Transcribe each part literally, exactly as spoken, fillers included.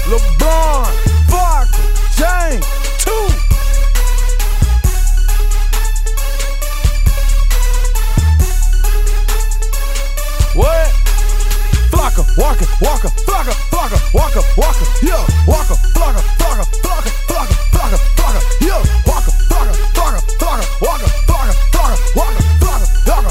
LeBron, Vodka, James, two. What? Flocka, Walker, Walker, Flocka, Flocka, Walker, Walker, yeah, Walker, Flocka, Flocka, Flocka, Flocka, Flocka, Flocka, yeah, Walker, Flocka, Flocka, Flocka, Walker, Flocka, Flocka, Walker, Flocka, Flocka.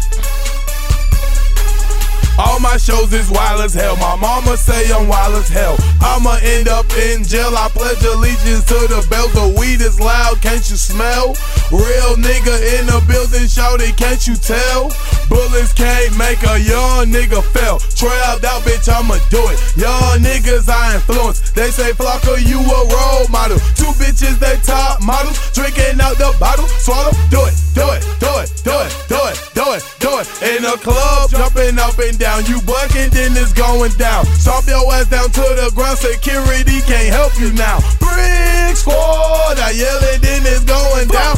All my shows is wild as hell. My mama say I'm wild as hell. I'ma end up in jail. I pledge allegiance to the belt. The weed is loud, can't you smell? Real nigga in the building, shout it, can't you tell? Bullets can't make a young nigga fail. Trapped out, bitch, I'ma do it. Young niggas I influence. They say, Flocka, you a role model. Two bitches, they top models. Drinking out the bottle, swallow, do it, do it, do it, do it, do it, do it, do it. In the club, jumping up and down. You bucking, then it's going down. Stomp your ass down to the ground. Security can't help you now. Brick squad, I yell it, then it's going down.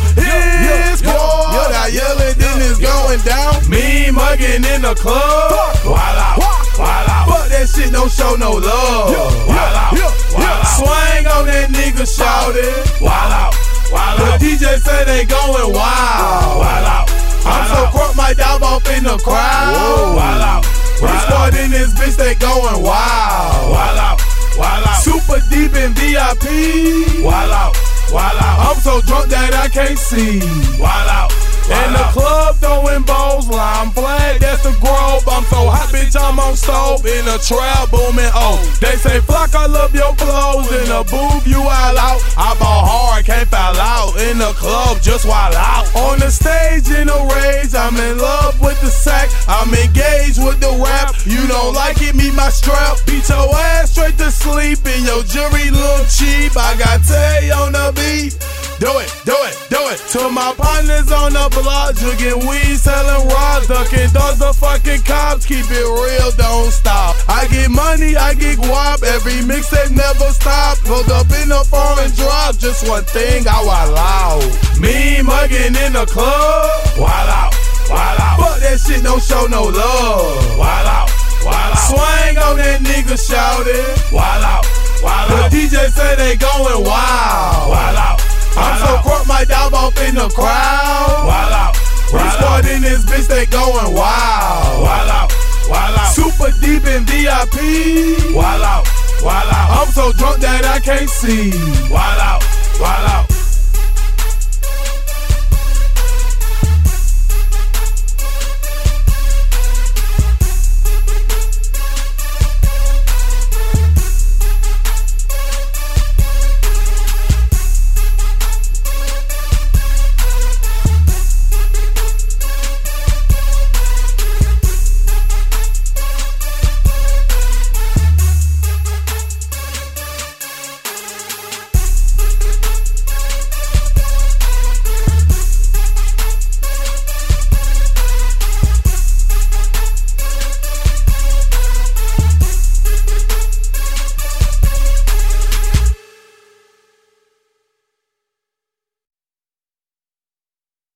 Hit squad, I yell it, then it's going down. Me mugging in the club. Wild out, wild out. Fuck that shit, don't show no love. Wild out, wild out. Swing on that nigga, shout it. Wild out, wild out. The D J say they going wild. Wild out. I'm so crunk, my dog off in the crowd. Wild out. We squad in this bitch, they going wild. Wild out, wild out. Super deep in V I P. Wild out, wild out. I'm so drunk that I can't see. Wild out. In the club throwing balls, lime flag, that's the grove. I'm so hot, bitch, I'm on stove. In the trap, booming, oh. They say, Flock, I love your clothes. In the booth, you wild out. I ball hard, can't foul out. In the club, just wild out. On the stage, in a rage, I'm in love with the sack. I'm engaged with the rap. You don't like it, meet my strap. Beat your ass straight to sleep. And your jury look cheap. I got Tay on the beat. Do it, do it, do it. To my partners on the block, drinking weed, selling rods, ducking dogs, the fucking cops. Keep it real, don't stop. I get money, I get guap. Every mixtape never stop. Pulled up in the foreign drop. Just one thing, I wild out. Me mugging in the club. Wild out, wild out. Fuck that shit, don't show no love. Wild out, wild out. Swing on that nigga, shout it. Wild out, wild out. The D J say they going wild. Wild out. I'm so crunk, my dog off in the crowd. Wild out, we squad in this bitch, they going wild. Wild out, wild out. Super deep in V I P. Wild out, wild out. I'm so drunk that I can't see. Wild out, wild out.